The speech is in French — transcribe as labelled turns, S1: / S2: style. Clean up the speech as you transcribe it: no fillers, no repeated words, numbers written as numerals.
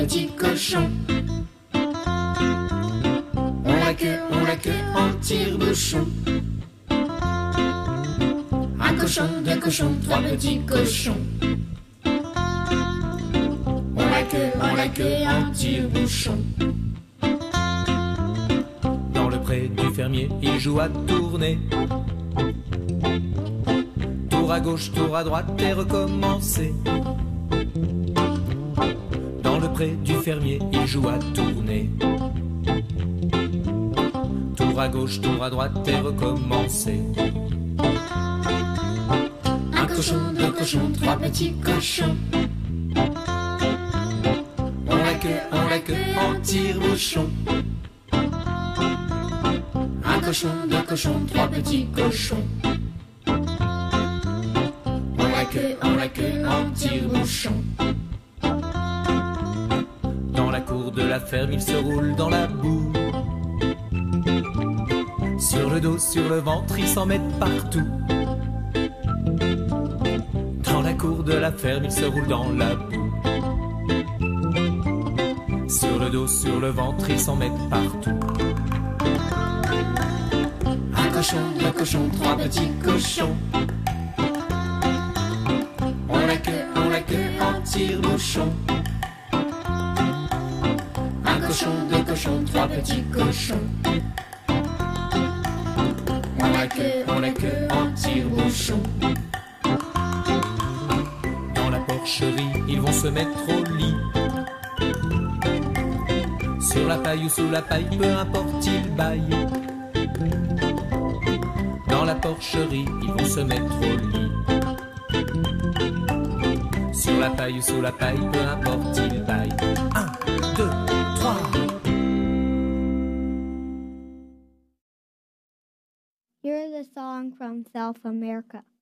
S1: petits cochons. On la queue en tire-bouchon. Un cochon, deux cochons, trois petits cochons. On la queue en tire-bouchon.
S2: Dans le pré du fermier, il joue à tourner. Tour à gauche, tour à droite et recommencer. Dans le pré du fermier, il joue à tourner. Tour à gauche, tour à droite et recommencer.
S1: Un cochon, deux cochons, trois petits cochons. On la queue en tire-bouchon. Un cochon, deux cochons, trois petits cochons. On la queue en tire-bouchon.
S2: Dans la cour de la ferme, il se roule dans la boue. Sur le dos, sur le ventre, ils s'en mettent partout. Dans la cour de la ferme, il se roule dans la boue. Sur le dos, sur le ventre, ils s'en mettent partout.
S1: Un cochon, deux cochons, trois petits cochons. On la queue en tire-bouchon. Un cochon, deux cochons, trois petits cochons. On la queue en tire-bouchon.
S2: Dans la porcherie, ils vont se mettre au lit. Sur la paille ou sous la paille, peu importe, ils baillent. Dans la porcherie, ils vont se mettre au lit. Sur la paille ou sous la paille, peu importe, ils baillent. 1, 2, 3.
S3: Here's a song from South America.